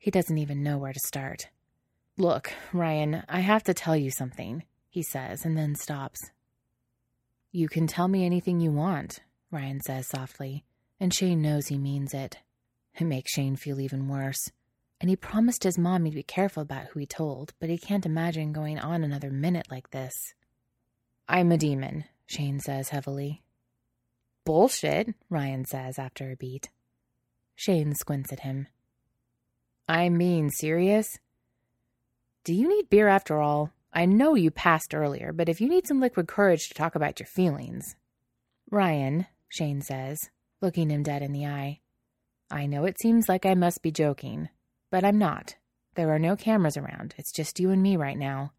He doesn't even know where to start. Look, Ryan, I have to tell you something, he says, and then stops. You can tell me anything you want, Ryan says softly, and Shane knows he means it. It makes Shane feel even worse. And he promised his mom he'd be careful about who he told, but he can't imagine going on another minute like this. I'm a demon, Shane says heavily. Bullshit, Ryan says after a beat. Shane squints at him. I mean, serious? Do you need beer after all? I know you passed earlier, but if you need some liquid courage to talk about your feelings. Ryan, Shane says, looking him dead in the eye. I know it seems like I must be joking, but I'm not. There are no cameras around. It's just you and me right now.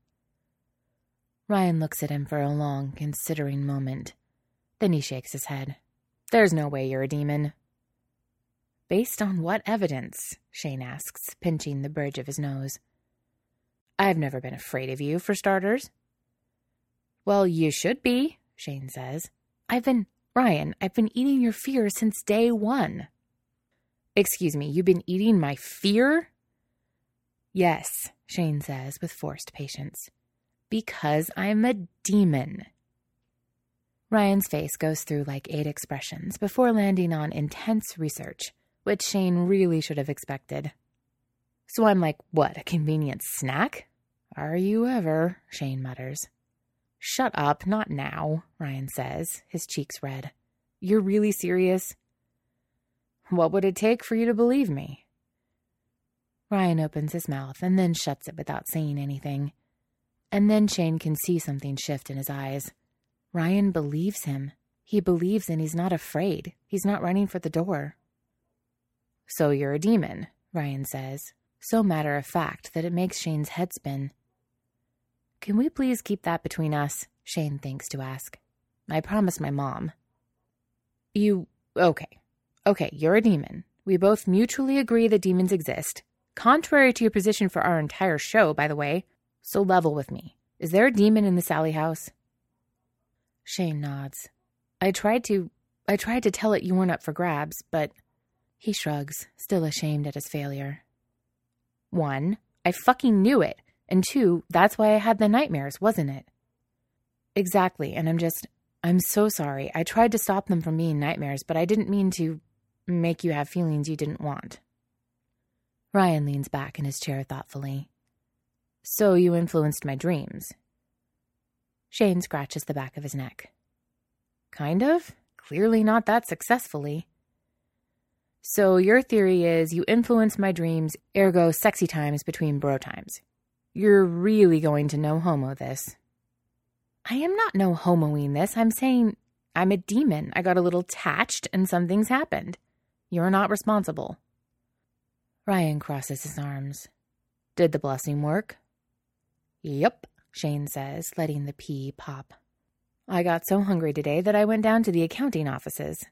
Ryan looks at him for a long, considering moment. Then he shakes his head. There's no way you're a demon. Based on what evidence? Shane asks, pinching the bridge of his nose. I've never been afraid of you, for starters. Well, you should be, Shane says. I've been, Ryan, I've been eating your fear since day one. Excuse me, you've been eating my fear? Yes, Shane says with forced patience. Because I'm a demon. Ryan's face goes through like eight expressions before landing on intense research, which Shane really should have expected. So I'm like, what, a convenient snack? Are you ever, Shane mutters. Shut up, not now, Ryan says, his cheeks red. You're really serious? What would it take for you to believe me? Ryan opens his mouth and then shuts it without saying anything. And then Shane can see something shift in his eyes. Ryan believes him. He believes and he's not afraid. He's not running for the door. So you're a demon, Ryan says, so matter of fact that it makes Shane's head spin. Can we please keep that between us? Shane thinks to ask. I promised my mom. You, okay. Okay, you're a demon. We both mutually agree that demons exist. Contrary to your position for our entire show, by the way. So level with me. Is there a demon in the Sally house? Shane nods. I tried to, I tried to tell it you weren't up for grabs, but... He shrugs, still ashamed at his failure. One, I fucking knew it. And two, that's why I had the nightmares, wasn't it? Exactly, and I'm just... I'm so sorry. I tried to stop them from being nightmares, but I didn't mean to make you have feelings you didn't want. Ryan leans back in his chair thoughtfully. So you influenced my dreams. Shane scratches the back of his neck. Kind of. Clearly not that successfully. So your theory is you influenced my dreams, ergo sexy times between bro times. You're really going to no homo this. I am not no homoing this. I'm saying I'm a demon. I got a little attached and some things happened. You're not responsible. Ryan crosses his arms. Did the blessing work? Yep, Shane says, letting the pea pop. I got so hungry today that I went down to the accounting offices.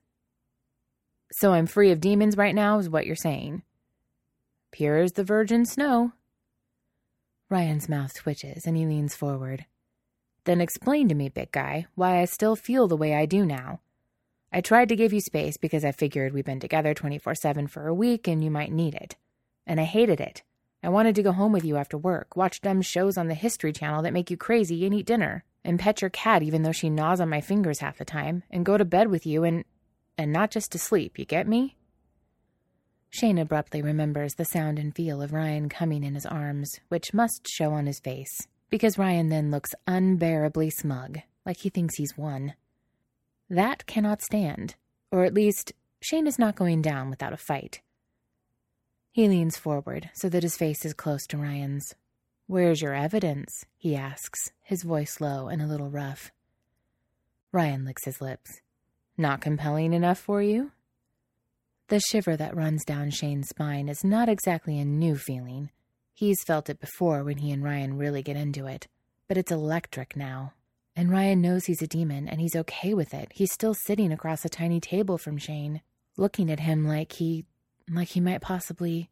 So I'm free of demons right now, is what you're saying. Pure as the virgin snow. Ryan's mouth twitches and he leans forward. Then explain to me, big guy, why I still feel the way I do now. I tried to give you space because I figured we've been together twenty-four seven for a week and you might need it. And I hated it. I wanted to go home with you after work, watch dumb shows on the History Channel that make you crazy and eat dinner, and pet your cat even though she gnaws on my fingers half the time, and go to bed with you and... and not just to sleep, you get me? Shane abruptly remembers the sound and feel of Ryan coming in his arms, which must show on his face, because Ryan then looks unbearably smug, like he thinks he's won. That cannot stand, or at least Shane is not going down without a fight. He leans forward so that his face is close to Ryan's. Where's your evidence? He asks, his voice low and a little rough. Ryan licks his lips. Not compelling enough for you? The shiver that runs down Shane's spine is not exactly a new feeling. He's felt it before when he and Ryan really get into it, but it's electric now. And Ryan knows he's a demon, and he's okay with it. He's still sitting across a tiny table from Shane, looking at him like he... like he might possibly...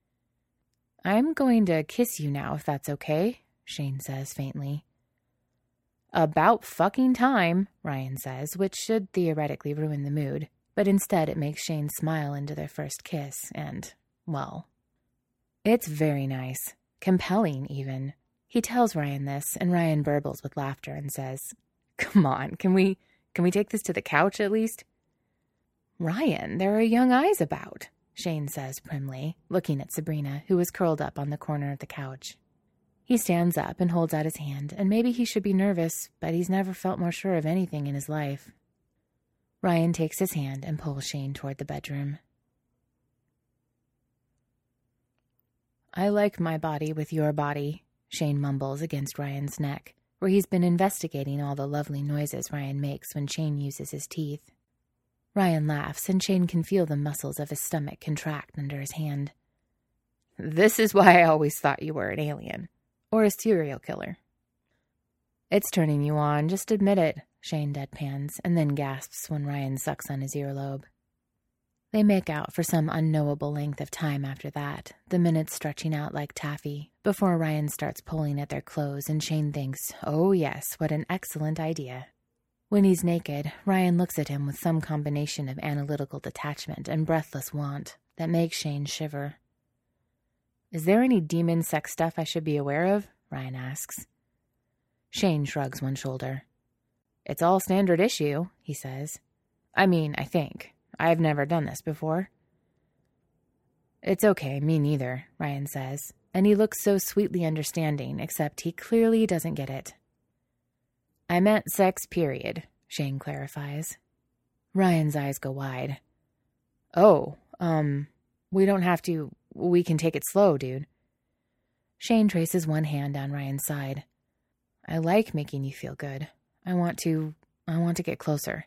I'm going to kiss you now, if that's okay, Shane says faintly. About fucking time, Ryan says, which should theoretically ruin the mood, but instead it makes Shane smile into their first kiss, and, well... It's very nice. Compelling, even. He tells Ryan this, and Ryan burbles with laughter and says, "Come on, can we, can we take this to the couch at least?" "Ryan, there are young eyes about," Shane says primly, looking at Sabrina, who was curled up on the corner of the couch. He stands up and holds out his hand, and maybe he should be nervous, but he's never felt more sure of anything in his life. Ryan takes his hand and pulls Shane toward the bedroom. "I like my body with your body," Shane mumbles against Ryan's neck, where he's been investigating all the lovely noises Ryan makes when Shane uses his teeth. Ryan laughs, and Shane can feel the muscles of his stomach contract under his hand. "This is why I always thought you were an alien. Or a serial killer." "It's turning you on, just admit it," Shane deadpans, and then gasps when Ryan sucks on his earlobe. They make out for some unknowable length of time after that, the minutes stretching out like taffy, before Ryan starts pulling at their clothes and Shane thinks, oh yes, what an excellent idea. When he's naked, Ryan looks at him with some combination of analytical detachment and breathless want that makes Shane shiver. "Is there any demon sex stuff I should be aware of?" Ryan asks. Shane shrugs one shoulder. "It's all standard issue," he says. "I mean, I think. I've never done this before." "It's okay, me neither," Ryan says, and he looks so sweetly understanding, except he clearly doesn't get it. "I meant sex, period," Shane clarifies. Ryan's eyes go wide. "Oh, um, we don't have to, we can take it slow, dude." Shane traces one hand down Ryan's side. "I like making you feel good. I want to, I want to get closer."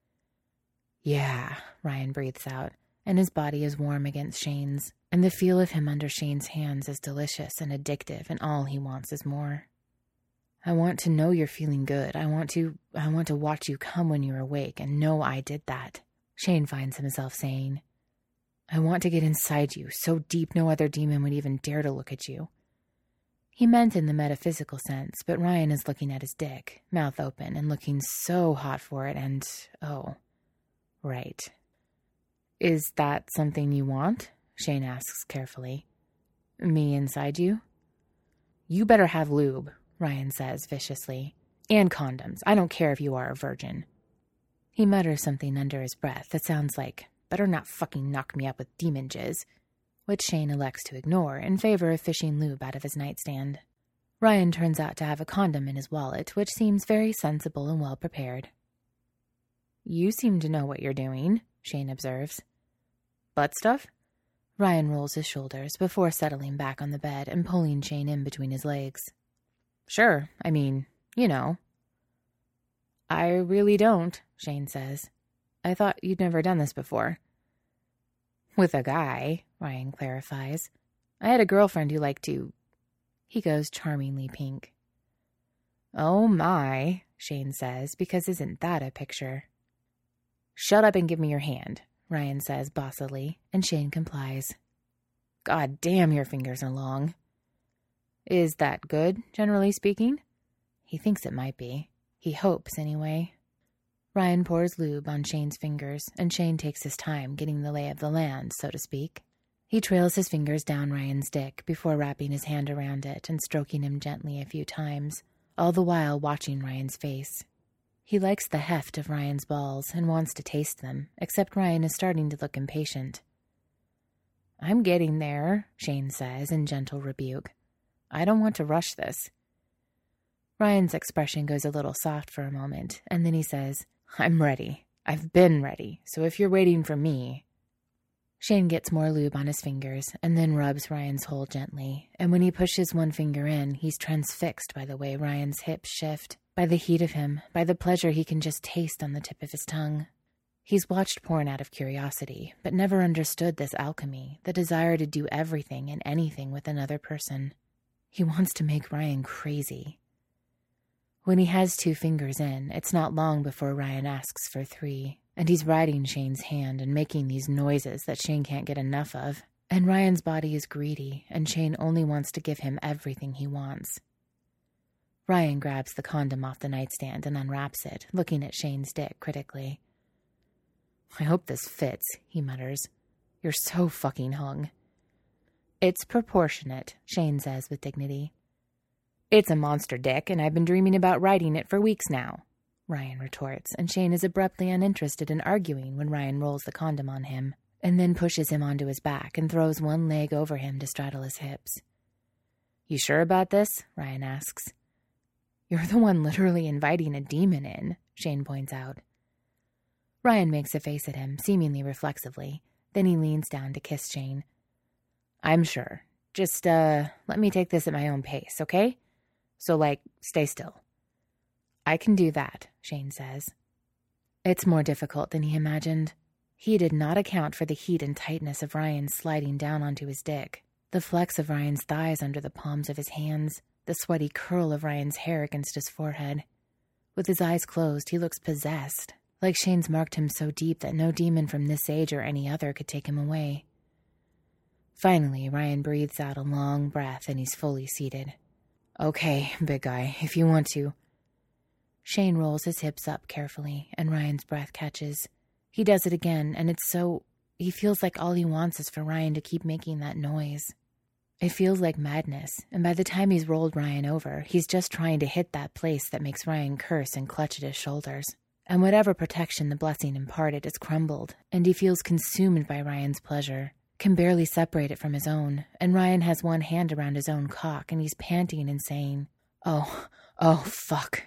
"Yeah," Ryan breathes out, and his body is warm against Shane's, and the feel of him under Shane's hands is delicious and addictive, and all he wants is more. "I want to know you're feeling good. I want to, I want to watch you come when you're awake and know I did that," Shane finds himself saying. "I want to get inside you, so deep no other demon would even dare to look at you." He meant in the metaphysical sense, but Ryan is looking at his dick, mouth open, and looking so hot for it, and, oh, right. "Is that something you want?" Shane asks carefully. "Me inside you?" "You better have lube," Ryan says viciously. "And condoms. I don't care if you are a virgin." He mutters something under his breath that sounds like, "better not fucking knock me up with demon jizz," which Shane elects to ignore in favor of fishing lube out of his nightstand. Ryan turns out to have a condom in his wallet, which seems very sensible and well prepared. "You seem to know what you're doing," Shane observes. "Butt stuff?" Ryan rolls his shoulders before settling back on the bed and pulling Shane in between his legs. "Sure, I mean, you know." "I really don't," Shane says. "I thought you'd never done this before." "With a guy," Ryan clarifies. "I had a girlfriend who liked to..." He goes charmingly pink. "Oh my," Shane says, because isn't that a picture? "Shut up and give me your hand," Ryan says bossily, and Shane complies. "God damn, your fingers are long." "Is that good, generally speaking?" He thinks it might be. He hopes, anyway. Ryan pours lube on Shane's fingers, and Shane takes his time getting the lay of the land, so to speak. He trails his fingers down Ryan's dick before wrapping his hand around it and stroking him gently a few times, all the while watching Ryan's face. He likes the heft of Ryan's balls and wants to taste them, except Ryan is starting to look impatient. "I'm getting there," Shane says in gentle rebuke. "I don't want to rush this." Ryan's expression goes a little soft for a moment, and then he says, "I'm ready. I've been ready, so if you're waiting for me..." Shane gets more lube on his fingers and then rubs Ryan's hole gently, and when he pushes one finger in, he's transfixed by the way Ryan's hips shift, by the heat of him, by the pleasure he can just taste on the tip of his tongue. He's watched porn out of curiosity, but never understood this alchemy, the desire to do everything and anything with another person. He wants to make Ryan crazy. When he has two fingers in, it's not long before Ryan asks for three, and he's riding Shane's hand and making these noises that Shane can't get enough of, and Ryan's body is greedy, and Shane only wants to give him everything he wants. Ryan grabs the condom off the nightstand and unwraps it, looking at Shane's dick critically. "I hope this fits," he mutters. "You're so fucking hung." It's proportionate, Shane says with dignity. It's a monster dick, and I've been dreaming about riding it for weeks now, Ryan retorts, and Shane is abruptly uninterested in arguing when Ryan rolls the condom on him, and then pushes him onto his back and throws one leg over him to straddle his hips. You sure about this? Ryan asks. You're the one literally inviting a demon in, Shane points out. Ryan makes a face at him, seemingly reflexively. Then he leans down to kiss Shane. I'm sure. Just, uh, let me take this at my own pace, okay? So, like, stay still. I can do that, Shane says. It's more difficult than he imagined. He did not account for the heat and tightness of Ryan sliding down onto his dick, the flex of Ryan's thighs under the palms of his hands, the sweaty curl of Ryan's hair against his forehead. With his eyes closed, he looks possessed, like Shane's marked him so deep that no demon from this age or any other could take him away. Finally, Ryan breathes out a long breath and he's fully seated. Okay, big guy, if you want to. Shane rolls his hips up carefully, and Ryan's breath catches. He does it again, and it's so... He feels like all he wants is for Ryan to keep making that noise. It feels like madness, and by the time he's rolled Ryan over, he's just trying to hit that place that makes Ryan curse and clutch at his shoulders. And whatever protection the blessing imparted is crumbled, and he feels consumed by Ryan's pleasure, can barely separate it from his own, and Ryan has one hand around his own cock, and he's panting and saying, Oh, oh, fuck.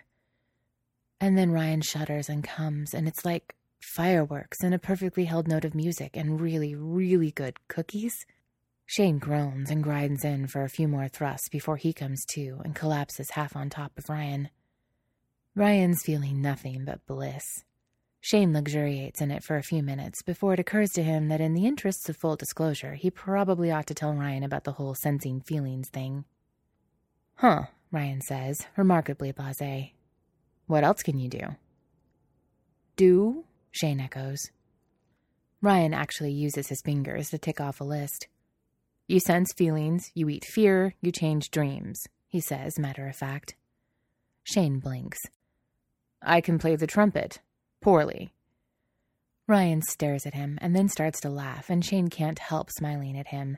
And then Ryan shudders and comes, and it's like fireworks and a perfectly held note of music and really, really good cookies. Shane groans and grinds in for a few more thrusts before he comes to and collapses half on top of Ryan. Ryan's feeling nothing but bliss. Shane luxuriates in it for a few minutes before it occurs to him that in the interests of full disclosure, he probably ought to tell Ryan about the whole sensing feelings thing. Huh, Ryan says, remarkably blasé. What else can you do? Do? Shane echoes. Ryan actually uses his fingers to tick off a list. You sense feelings, you eat fear, you change dreams, he says, matter of fact. Shane blinks. I can play the trumpet. Poorly. Ryan stares at him and then starts to laugh, and Shane can't help smiling at him.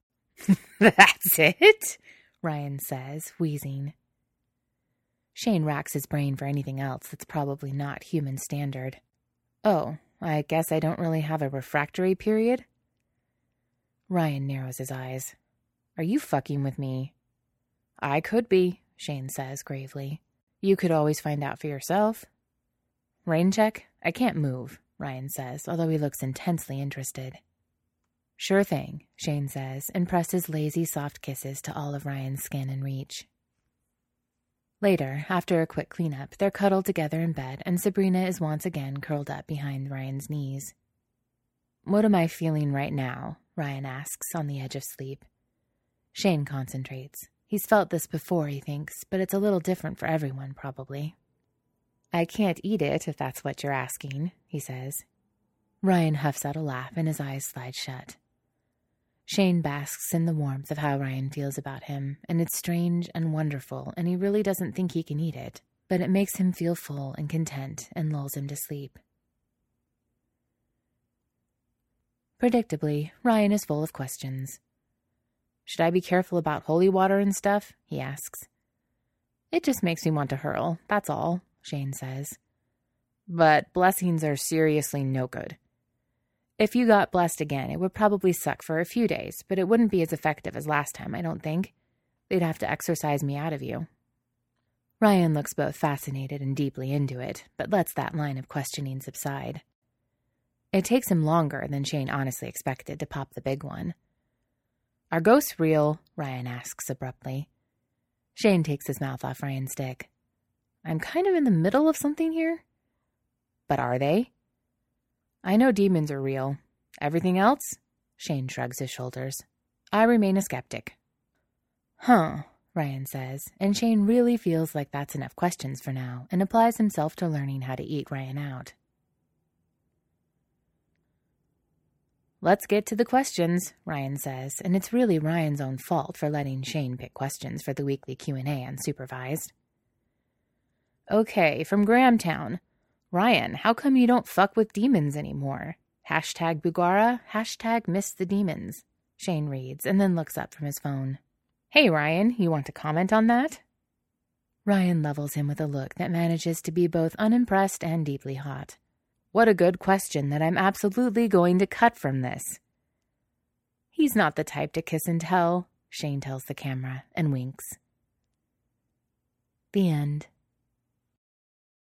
That's it? Ryan says, wheezing. Shane racks his brain for anything else that's probably not human standard. Oh, I guess I don't really have a refractory period? Ryan narrows his eyes. Are you fucking with me? I could be, Shane says gravely. You could always find out for yourself. Rain check? I can't move, Ryan says, although he looks intensely interested. Sure thing, Shane says, and presses lazy, soft kisses to all of Ryan's skin in reach. Later, after a quick cleanup, they're cuddled together in bed, and Sabrina is once again curled up behind Ryan's knees. What am I feeling right now? Ryan asks, on the edge of sleep. Shane concentrates. He's felt this before, he thinks, but it's a little different for everyone, probably. I can't eat it, if that's what you're asking, he says. Ryan huffs out a laugh, and his eyes slide shut. Shane basks in the warmth of how Ryan feels about him, and it's strange and wonderful, and he really doesn't think he can eat it, but it makes him feel full and content and lulls him to sleep. Predictably, Ryan is full of questions. Should I be careful about holy water and stuff? He asks. It just makes me want to hurl, that's all, Shane says. But blessings are seriously no good. If you got blessed again, it would probably suck for a few days, but it wouldn't be as effective as last time, I don't think. They'd have to exorcise me out of you. Ryan looks both fascinated and deeply into it, but lets that line of questioning subside. It takes him longer than Shane honestly expected to pop the big one. Are ghosts real? Ryan asks abruptly. Shane takes his mouth off Ryan's dick. I'm kind of in the middle of something here. But are they? I know demons are real. Everything else? Shane shrugs his shoulders. I remain a skeptic. Huh, Ryan says, and Shane really feels like that's enough questions for now, and applies himself to learning how to eat Ryan out. Let's get to the questions, Ryan says, and it's really Ryan's own fault for letting Shane pick questions for the weekly Q and A unsupervised. Okay, from Grahamtown. Ryan, how come you don't fuck with demons anymore? Hashtag Bugara, hashtag miss the demons. Shane reads, and then looks up from his phone. Hey, Ryan, you want to comment on that? Ryan levels him with a look that manages to be both unimpressed and deeply hot. What a good question that I'm absolutely going to cut from this. He's not the type to kiss and tell, Shane tells the camera and winks. The end.